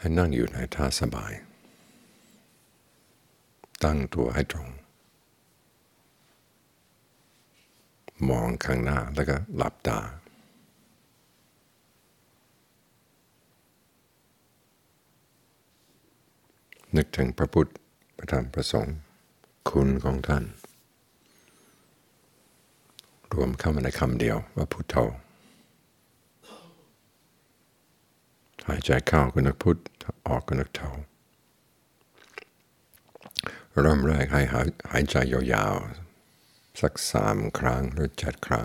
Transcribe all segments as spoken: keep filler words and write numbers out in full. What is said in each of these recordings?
ให้นั่งอยู่ในท่าสบายตั้งตัวให้ตรงมองข้างหน้าแล้วก็หลับตานึกถึงพระพุทธพระธรรมพระสงฆ์คุณของท่านรวมเข้ามาในคำเดียวว่าพุทโธหายใจเข้าก็นึกพุทออกก็นึกโธเริ่มแรกให้หายใจยาวๆสักสามครั้งหรือเจ็ดครั้ง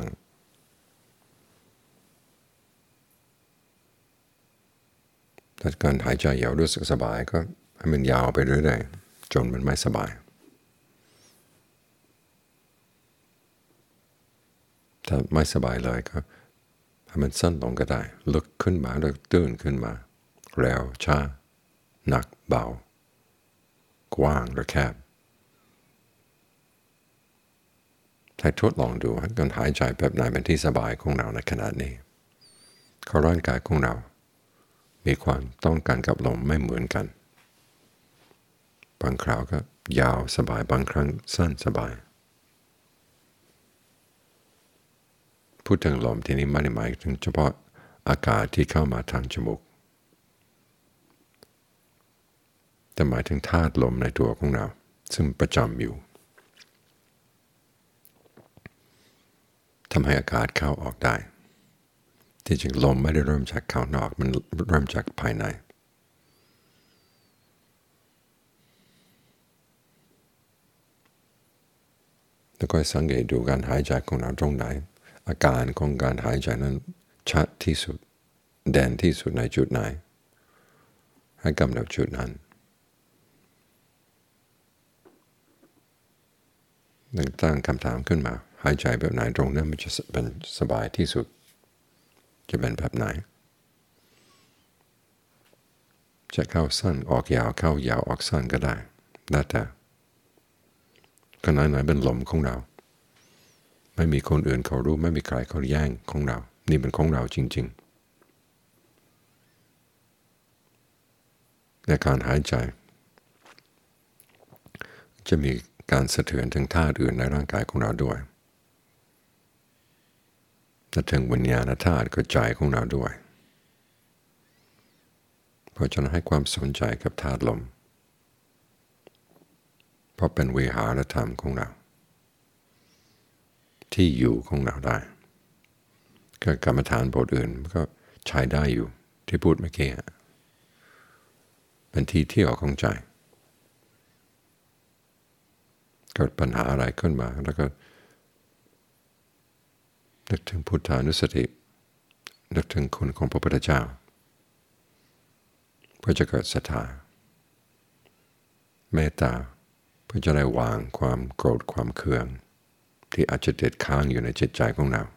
ถ้าการหายใจยาวรู้สึกสบายก็ให้มันยาวไปเรื่อยๆจนมันไม่สบายถ้าไม่สบายเลยก็ให้มันสั้นลงก็ได้ลุกขึ้นมาแล้วตื่นขึ้นมาเร็วช้าหนักเบากว้างหรือแคบให้ทดลองดูการหายใจแบบไหนเป็นที่สบายของเราในขณะนี้เพราะร่างกายของเรามีความต้องการกับลมไม่เหมือนกันบางคราวก็ยาวสบายบางครั้งสั้นสบายพูดถึงลมที่นี้ไม่ได้หมายถึงเฉพาะอากาศที่เข้ามาทางจมูกแต่หมายถึงธาตุลมในตัวของเราซึ่งประจำอยู่ทำให้อากาศเข้าออกได้ที่จริงลมไม่ได้เริ่มจากข้างนอกมันเริ่มจากภายในแล้วก็สังเกตดูการหายใจของเราตรงไหนอาการของการหายใจนั้นชัดที่สุดแดนที่สุดในจุดไหนให้กำหนดจุดนั้นตั้งคำถามขึ้นมาหายใจแบบไหนตรงนั้นมันจะเป็นสบายที่สุดจะเป็นแบบไหนจะเข้าสั้นออกยาวเข้ายาวออกสั้นก็ได้แล้วแต่ขณะไหนเป็นลมของเราไม่มีคนอื่นเขารู้ไม่มีใครเขาแย่งของเรานี่เป็นของเราจริงๆในการหายใจจะมีการสะเทือนถึงธาตุอื่นในร่างกายของเราด้วยและถึงวิญญาณธาตุก็ใจของเราด้วยเพราะฉะนั้นให้ความสนใจกับธาตุลมเพราะเป็นวิหารธรรมของเราที่อยู่ของเราได้ก็กรรมฐานบทอื่นก็ใช้ได้อยู่ที่พูดเมื่อกี้เป็นที่เที่ยวของใจเกิดปัญหาอะไรขึ้นมาแล้วก็นึกถึงพุทธานุสตินึกถึงคุณของพระพุทธเจ้าเพื่อจะเกิดศรัทธาเมตตาเพื่อจะได้วางความโกรธความเคืองที่อาจจะติดค้างอยู่ในจิตใจของเรา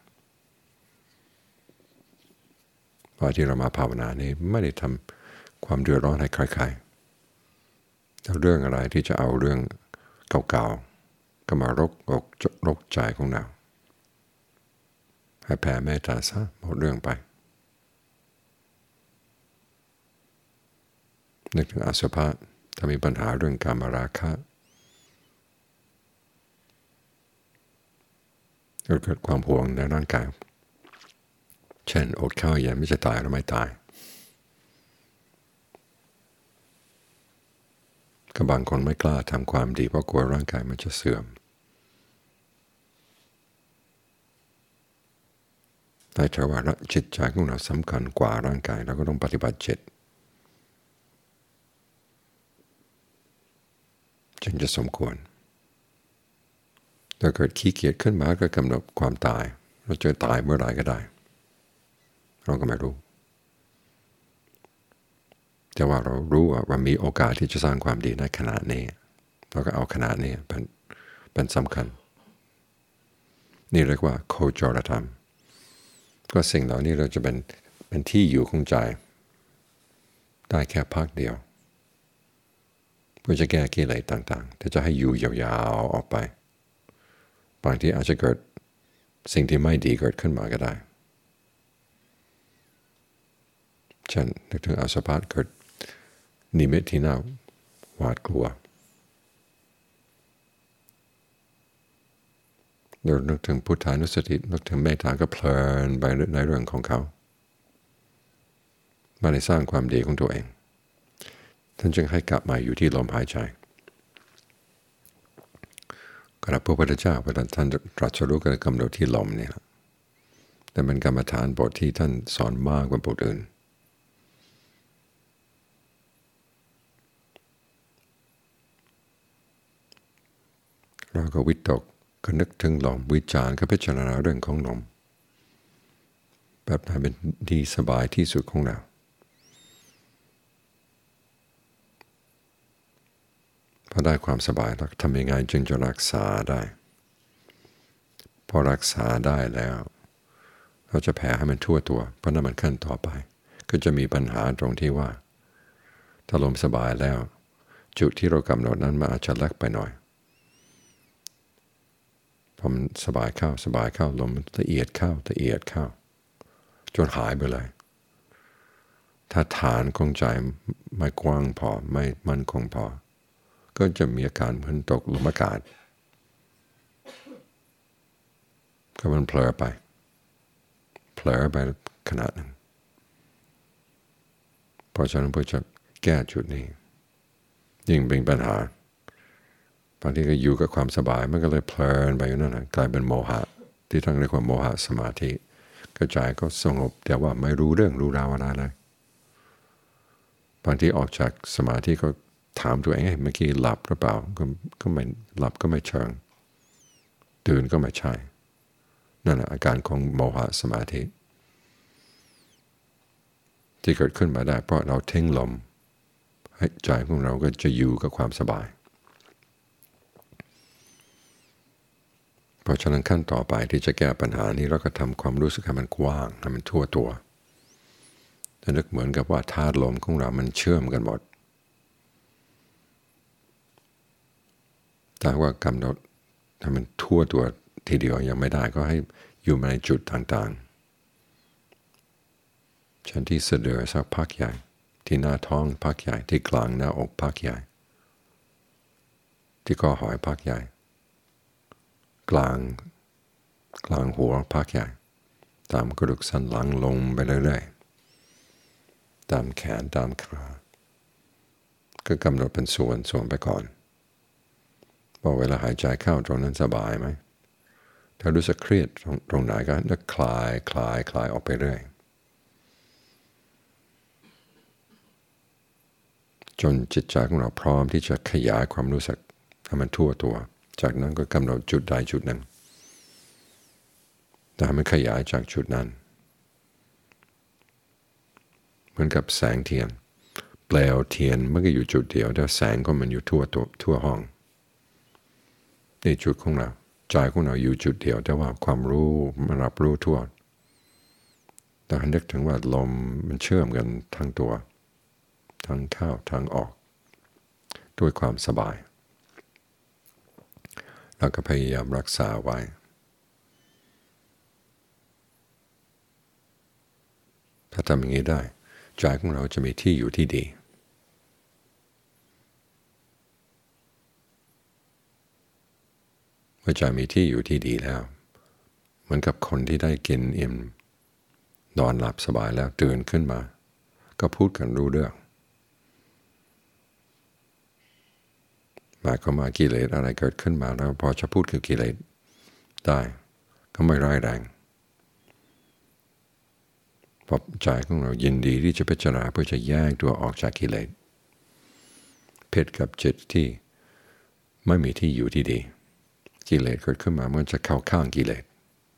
เพราะที่เรามาภาวนานี้ไม่ได้ทำความเดือดร้อนให้ใครๆแล้วเรื่องอะไรที่จะเอาเรื่องเก่าๆก็มารกอกรกใจของเราให้แผ่เมตตาซะหมดเรื่องไปนึกถึงอสุภะถ้ามีปัญหาเรื่องกามราคะก็เกิดความห่วงในร่างกายเช่นอดข้าวเย็นไม่จะตายหรือไม่ตายก็บางคนไม่กล้าทำความดีเพราะกลัวร่างกายมันจะเสื่อมแต่ถ้าว่าจิตใจของเราสำคัญกว่าร่างกายเราก็ต้องปฏิบัติจิตจึงจะสมควรถ้าเกิดขี้เกียจขึ้นมาก็กำหนดความตายเราจะตายเมื่อไหร่ก็ได้เราก็ไม่รู้แต่ว่าเรารู้ว่ามีโอกาสที่จะสร้างความดีในขณะนี้เราก็เอาขณะนี้เป็นเป็นสำคัญนี่เรียกว่าโคจรธรรมก็สิ่งเหล่านี้เราจะเป็นเป็นที่อยู่ของใจได้แค่พักเดียวเพื่อจะแก้กิเลสต่างๆแต่จะให้อยู่ยาวๆออกไปบางทีอาจจะเกิดสิ่งที่ไม่ดีเกิดขึ้นมาก็ได้เช่นนึกถึงอสุภะเกิดนิมิตที่น่าหวาดกลัวเรานึกถึงพุทธานุสตินึกถึงเมตตาก็เพลินไปในเรื่องของเขาไม่ได้สร้างความดีของตัวเองท่านจึงให้กลับมาอยู่ที่ลมหายใจกระพระพุทธเจ้าพระท่านตรัสรู้ก็กำหนดที่ลมนี่แหละแต่เป็นกรรมฐานบทที่ท่านสอนมากกว่าบทอื่นเราก็วิตกก็นึกถึงลมวิจารณ์ก็พิจารณาเรื่องของลมแบบไหนเป็นดีสบายที่สุดของเราพอได้ความสบายแล้วทำยังไงจึงจะรักษาได้พอรักษาได้แล้วเราจะแผ่ให้มันทั่วตัวเพราะนั่นมันขั้นต่อไปก็จะมีปัญหาตรงที่ว่าถ้าลมสบายแล้วจุดที่เรากำหนดนั้นมันอาจจะเล็กไปหน่อยพอมันสบายเข้าสบายเข้าลมละเอียดเข้าละเอียดเข้าจนหายไปเลยถ้าฐานของใจไม่กว้างพอไม่มั่นคงพอก็จะมีอาการเหมือนตกหลุมอากาศก็มันเผลอไปเผลอไปขนาดหนึ่งเพราะฉะนั้นเพื่อจะแก้จุดนี้ยิ่งเป็นปัญหาบางทีก็อยู่กับความสบายมันก็เลยเพลินไปอยู่นั่นแหละกลายเป็นโมหะที่ทั้งเรียกว่าโมหะสมาธิกระจายก็สงบแต่ว่าไม่รู้เรื่องรู้ราวอะไรเลยบางทีออกจากสมาธิก็ถามตัวเองเมื่อกี้หลับหรือเปล่าก็ก็ไม่หลับก็ไม่เชิงตื่นก็ไม่ใช่นั่นแหละอาการของโมหะสมาธิที่เกิดขึ้นมาได้เพราะเราเท่งลมให้ใจของเราก็จะอยู่กับความสบายเพราะฉะนั้นขั้นต่อไปที่จะแก้ปัญหานี้เราก็ทำความรู้สึกให้มันกว้างให้มันทั่วตัวจะนึกเหมือนกับว่าธาตุลมของเรามันเชื่อมกันหมดแต่ว่ากำหนดให้มันทั่วตัวทีเดียวยังไม่ได้ก็ให้อยู่ในจุดต่างๆเช่นที่สะดือสักพักใหญ่ที่หน้าท้องพักใหญ่ที่กลางหน้าอกพักใหญ่ที่ข้อหอยพักใหญ่กลางกลางหัวพักใหญ่ตามกระดูกสันหลังลงไปเรื่อยๆตามแขนตามขาก็กำหนดเป็นส่วนส่วนไปก่อนว่าเวลาหายใจเข้าตรงนั้นสบายไหมถ้ารู้สึกเครียดตรงไหนก็นึกคลายคลายคลายออกไปเรื่อยจนจิตใจของเราพร้อมที่จะขยายความรู้สึกให้มันทั่วตัวจากนั้นก็กำหนดจุดใดจุดหนึ่งแต่ให้มันขยายจากจุดนั้นเหมือนกับแสงเทียนเปลวเทียนมันก็อยู่จุดเดียวแต่แสงก็มันอยู่ทั่วตัวทั่วห้องในจุดของเราใจของเราอยู่จุดเดียวแต่ว่าความรู้มันรับรู้ทั่วแต่ให้นึกถึงว่าลมมันเชื่อมกันทั้งตัวทั้งเข้าทั้งออกด้วยความสบายเราก็พยายามรักษาไว้ถ้าทำอย่างนี้ได้ใจของเราจะมีที่อยู่ที่ดีเมื่อใจมีที่อยู่ที่ดีแล้วเหมือนกับคนที่ได้กินอิ่มนอนหลับสบายแล้วตื่นขึ้นมาก็พูดกันรู้เรื่องหมายความว่ากิเลสอะไรเกิดขึ้นมาแล้วพอจะพูดคือกิเลสได้ก็ไม่ร้ายแรงเพราะใจของเรายินดีที่จะพิจารณาเพื่อจะแยกตัวออกจากกิเลสเพศกับจิตที่ไม่มีที่อยู่ที่ดีกิเลสเกิดขึ้นมามันจะเข้าข้างกิเลส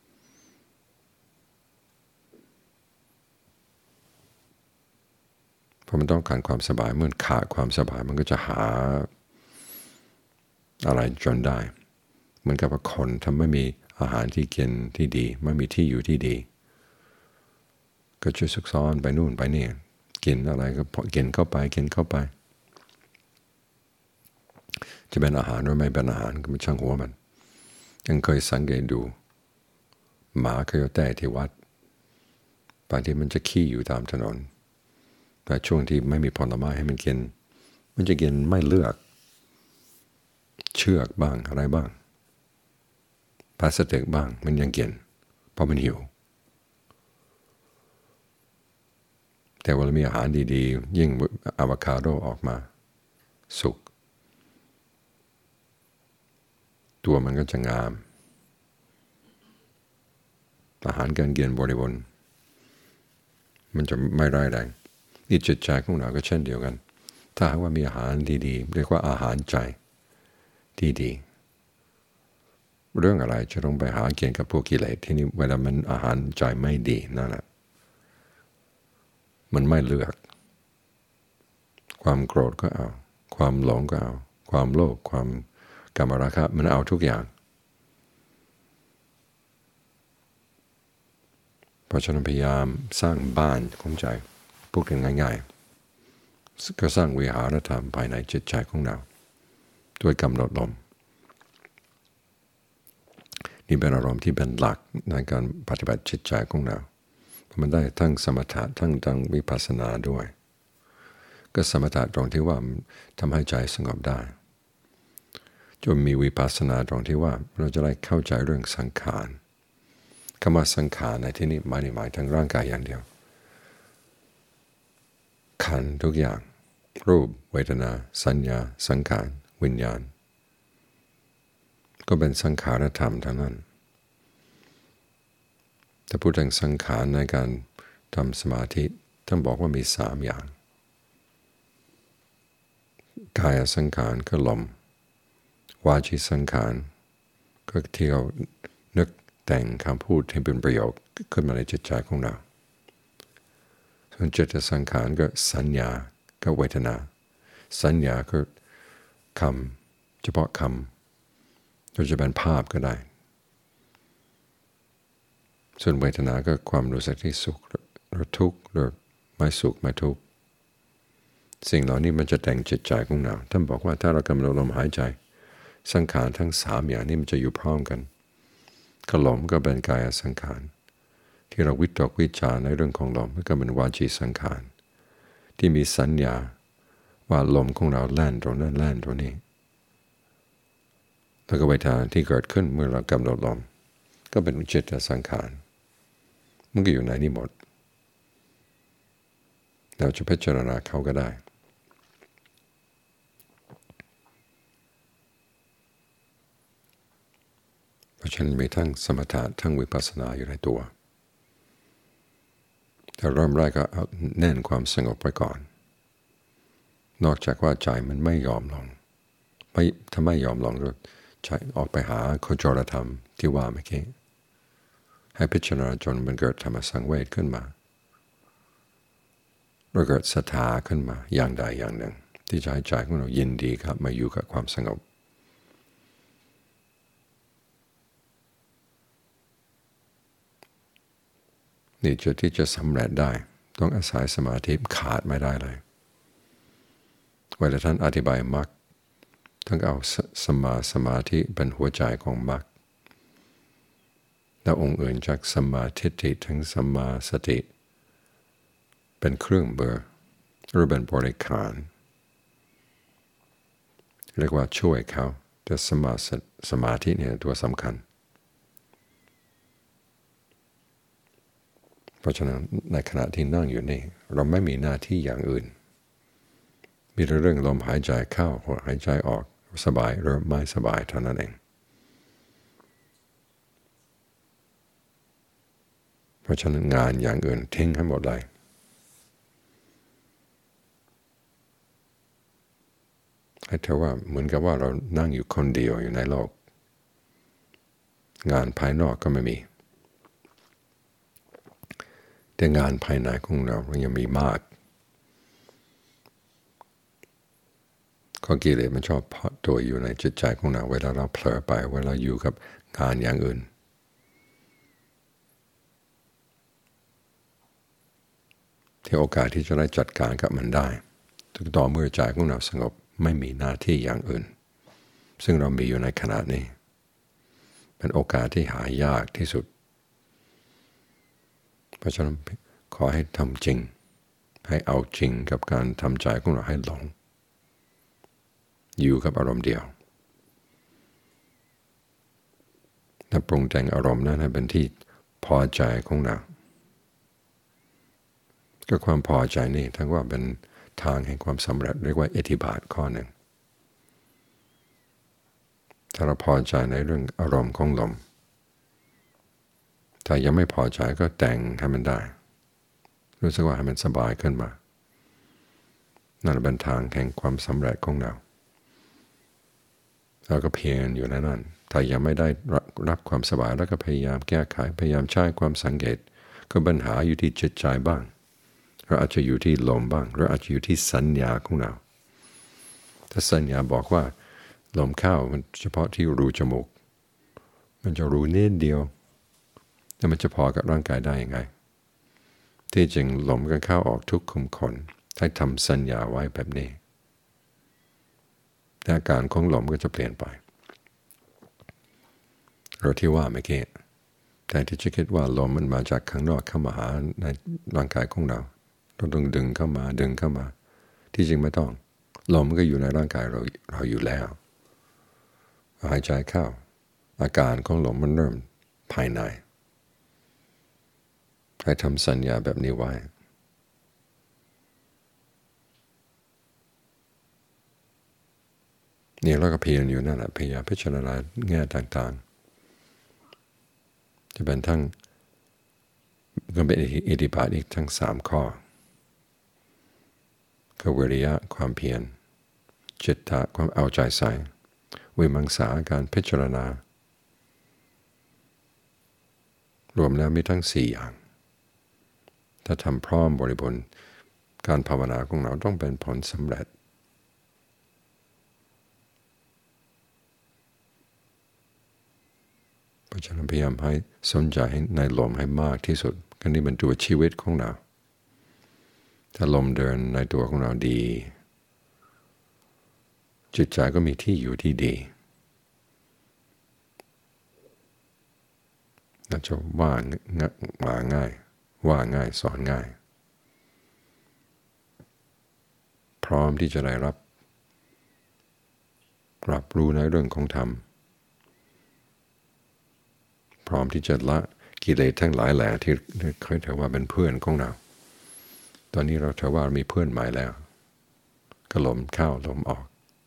เพราะมันต้องการความสบายเมื่อขาดความสบายมันก็จะหาอะไรจนได้เหมือนกับว่าคนถ้าไม่มีอาหารที่กินที่ดีไม่มีที่อยู่ที่ดีก็จะซุกซ้อนไปนู่นไปนี่กินอะไรก็กินเข้าไปกินเข้าไปจะเป็นอาหารหรือไม่เป็นอาหารก็ไม่ช่างหัวมันยังเคยสังเกตดูหมาเคยแต่ที่วัดบางทีมันจะขี้อยู่ตามถนนแต่ช่วงที่ไม่มีผลไม้ให้มันกินมันจะกินไม่เลือกเชือกบ้างอะไรบ้างพลาสติกบ้างมันยังกินเพราะมันหิวแต่ว่ามีอาหารดีๆยิ่งอะโวคาโดออกมาสุกตัวมันก็จะงามอาหารการกินบริบูรณ์มันจะไม่ร้ายแรงนี่จิตใจของเราก็เช่นเดียวกันถ้าหากว่ามีอาหารดีๆเรียกว่าอาหารใจที่ดีเรื่องอะไรจะต้องไปหาเกี่ยวกับพวกกิเลสที่นี่เวลามันอาหารใจไม่ดีนั่นแหละมันไม่เลือกความโกรธก็เอาความหลงก็เอาความโลภความกามราคะมันเอาทุกอย่างเพราะฉะนั้นพยายามสร้างบ้านของใจพูดกันง่ายๆก็สร้างวิหารธรรมภายในจิตใจของเราด้วยกำหนดลมนี่เป็นอารมณ์ที่เป็นหลักในการปฏิบัติจิตใจของเรามันได้ทั้งสมถะทั้งทั้งวิปัสสนาด้วยก็สมถะตรงที่ว่าทำให้ใจสงบได้จนมีวิปัสสนาตรงที่ว่าเราจะได้เข้าใจเรื่องสังขารคำว่าสังขารในที่นี้ไม่ได้หมายถึงร่างกายอย่างเดียวขันธ์ทุกอย่างรูปเวทนาสัญญาสังขารวิญญาณก็เป็นสังขารธรรมทั้งนั้นถ้าพูดถึงสังขารในการทำสมาธิท่านบอกว่ามีสามอย่างกายสังขารก็ลมวาจีสังขารก็ที่เรานึกแต่งคำพูดให้เป็นประโยชน์ขึ้นมาในจิตใจของเราส่วนจิตสังขารก็สัญญาก็เวทนาสัญญาก็คำเฉพาะคำก็จะเป็นภาพก็ได้ส่วนเวทนาก็ความรู้สึกที่สุขหรือทุกข์หรือไม่สุขไม่ทุกข์สิ่งเหล่านี้มันจะแต่งจิตใจของเราท่านบอกว่าถ้าเรากำหนดลมหายใจสังขารทั้งสามอย่างนี้มันจะอยู่พร้อมกันก็ลมก็เป็นกายสังขารที่เราวิตกวิจารในเรื่องของลมก็เป็นวาจีสังขารที่มีสัญญาว่าลมของเราแล่นตรงนั้นแล่นตรงนี้แล้วก็เวทนาที่เกิดขึ้นเมื่อเรากำหนดลมก็เป็นจิตสังขารมันก็อยู่ในนี้หมดเราจะพิจารณาเขาก็ได้เพราะฉะนั้นมีทั้งสมถะทั้งวิปัสสนาอยู่ในตัวแต่เริ่มแรกก็เอาแน่นความสงบไว้ก่อนนอกจากว่าใจมันไม่ยอมลงไม่ถ้าไม่ยอมลงก็ใจออกไปหาโคจรธรรมที่ว่าเมื่อกี้ให้พิจารณาจนมันเกิดธรรมสังเวชขึ้นมาเราเกิดศรัทธาขึ้นมาอย่างใดอย่างหนึ่งที่จะให้ใจของเรายินดีครับมาอยู่กับความสงบนี่จุดที่จะสำเร็จได้ต้องอาศัยสมาธิขาดไม่ได้เลยเวลาท่านอธิบายมรรคท่านเอาสมาสมาธิเป็นหัวใจของมรรคและองค์อื่นจากสมาทิฏฐิทั้งสมาสติเป็นเครื่องมือหรือเป็นบริขารเรียกว่าช่วยเขาแต่สมาสมาธิเนี่ยตัวสำคัญเพราะฉะนั้นในขณะที่นั่งอยู่นี่เราไม่มีหน้าที่อย่างอื่นมีแต่เรื่องลมหายใจเข้าหายใจออกสบายหรือไม่สบายเท่านั้นเองเพราะฉะนั้นงานอย่างอื่นทิ้งให้หมดเลยให้เท่าว่าเหมือนกับว่าเรานั่งอยู่คนเดียวอยู่ในโลกงานภายนอกก็ไม่มีแต่งานภายในของเรายังมีมากข้อกิเลสมันชอบเพาะตัวอยู่ในจิตใจของเราเวลาเราเผลอไปเวลาอยู่กับงานอย่างอื่นที่โอกาสที่จะได้จัดการกับมันได้ถึงต่อเมื่อใจของเราสงบไม่มีหน้าที่อย่างอื่นซึ่งเรามีอยู่ในขณะนี้เป็นโอกาสที่หายากที่สุดเพราะฉะนั้นขอให้ทำจริงให้เอาจริงกับการทำใจของเราให้หลงอยู่กับอารมณ์เดียวถ้าปรุงแต่งอารมณ์นั้นให้เป็นที่พอใจของเราก็ความพอใจนี่ทั้งว่าเป็นทางแห่งความสำเร็จเรียกว่าอิทธิบาทข้อหนึ่งถ้าเราพอใจในเรื่องอารมณ์ของลมถ้ายังไม่พอใจก็แต่งให้มันได้รู้สึกว่าให้มันสบายขึ้นมานั่นเป็นทางแห่งความสำเร็จของเราเราก็เพียรอยู่ในนั้นถ้ายังไม่ได้รับความสบายแล้วก็พยายามแก้ไขพยายามใช้ความสังเกตก็ปัญหาอยู่ที่จิตใจบ้างเราอาจจะอยู่ที่ลมบ้างเราอาจจะอยู่ที่สัญญาของเราถ้าสัญญาบอกว่าลมเข้ามันเฉพาะที่รูจมูกมันจะรู้นิดเดียวแล้วมันจะพอกับร่างกายได้ยังไงที่จริงลมก็เข้าออกทุกขุมขนให้ทำสัญญาไว้แบบนี้แต่อาการของลมก็จะเปลี่ยนไปเราที่ว่าเมื่อกี้แต่ที่จะคิดว่าลมมันมาจากข้างนอกเข้ามาหาในร่างกายของเราเราต้องดึงเข้ามาดึงเข้ามาที่จริงไม่ต้องลมมันก็อยู่ในร่างกายเราเราอยู่แล้วหายใจเข้าอาการของลมมันเริ่มภายในให้ทำสัญญาแบบนี้ไว้นี่เราก็เพียรอยู่นั่นแหละพยายามพิจารณาแง่ต่างๆจะเป็นทั้งก็เป็นอิทธิบาทอีกทั้งสามข้อคือวิริยะความเพียรจิตตะความเอาใจใส่วิมังสาการพิจารณารวมแล้วมีทั้งสี่อย่างถ้าทำพร้อมบริบูรณ์การภาวนาของเราต้องเป็นผลสำเร็จเพราะฉะนั้นพยายามให้สนใจในลมให้มากที่สุดกันนี้เป็นตัวชีวิตของเราถ้าลมเดินในตัวของเราดีจิตใจก็มีที่อยู่ที่ดีเราจะว่าว่าง่ายว่าง่ายสอนง่ายพร้อมที่จะได้รับรับรู้ในเรื่องของธรรมพร้อมที่จะละกิเลสทั้งหลายแหล่ที่เคยถือว่าเป็นเพื่อนของเราตอนนี้เราถือว่ามีเพื่อนใหม่แล้วก็ลมเข้าลมออก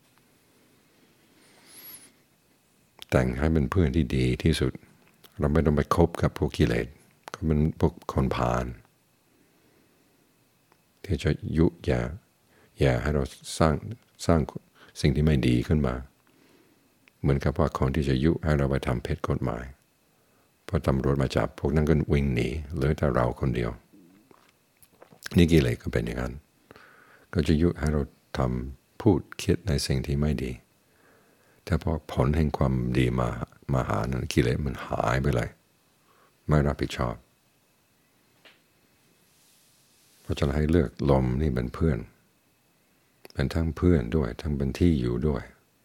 แต่งให้เป็นเพื่อนที่ดีที่สุดเราไม่ต้องไปคบกับพวกกิเลสก็เป็นพวกคนพาลที่จะยุแย่แย่ให้เราสร้างสร้างสิ่งที่ไม่ดีขึ้นมาเหมือนกับว่าคนที่จะยุให้เราไปทำผิดกฎหมายพอตำรวจมาจับพวกนั้นก็วิ่งหนีเหลือแต่เราคนเดียวนี่กิเลสก็เป็นอย่างนั้นก็จะยุให้เราทำพูดคิดในสิ่งที่ไม่ดีแต่พอผลแห่งความดีมามาหานั้นกิเลสมันหายไปเลยไม่รับผิดชอบเพราะฉะนั้นให้เลือกลมนี่เป็นเพื่อนเป็นทั้งเพื่อนด้วยทั้งเป็นที่อยู่ด้วย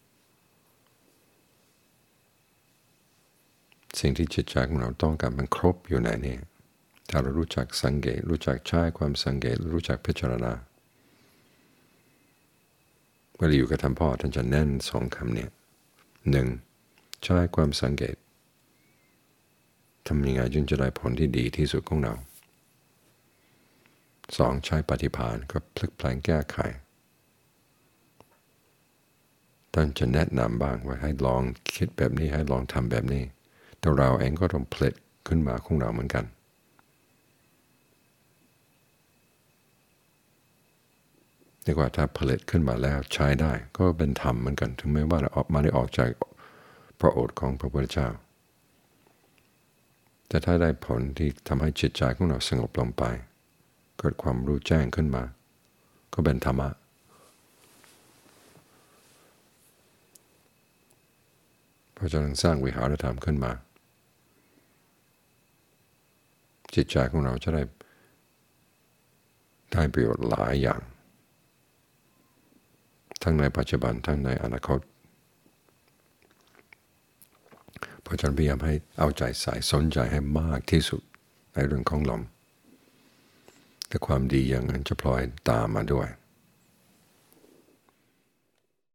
สิ่งที่จิตใจของเราต้องการมันครบอยู่ในนี้ถ้าเรารู้จักสังเกตรู้จักใช้ความสังเกตรู้จักพิจารณาเมื่ออยู่กับท่านพ่อท่านจะแน่นสองคำเนี่ยหนึ่งใช้ความสังเกตทำยังไงจึงจะได้ผลที่ดีที่สุดของเราสองใช้ปฏิภาณก็พลิกแปลงแก้ไขท่านจะแนะนำบ้างว่าให้ลองคิดแบบนี้ให้ลองทำแบบนี้แต่เราเองก็ต้องผลิตขึ้นมาของเราเหมือนกันเรียกว่าถ้าผลิตขึ้นมาแล้วใช้ได้ก็เป็นธรรมเหมือนกันถึงแม้ว่าออกมาได้ออกจากพระโอษฐ์ของพระพุทธเจ้าแต่ถ้าได้ผลที่ทำให้จิตใจของเราสงบลงไปเกิดความรู้แจ้งขึ้นมาก็เป็นธรรมะเพราะฉะนั้นสร้างวิหารธรรมขึ้นมาจิตใจของเราจะได้ได้ประโยชน์หลายอย่างทั้งในปัจจุบันทั้งในอนาคตเพราะฉะนั้นพยายามให้เอาใจใส่สนใจให้มากที่สุดในเรื่องของลมแต่ความดีอย่างนั้นจะพลอยตามมาด้วย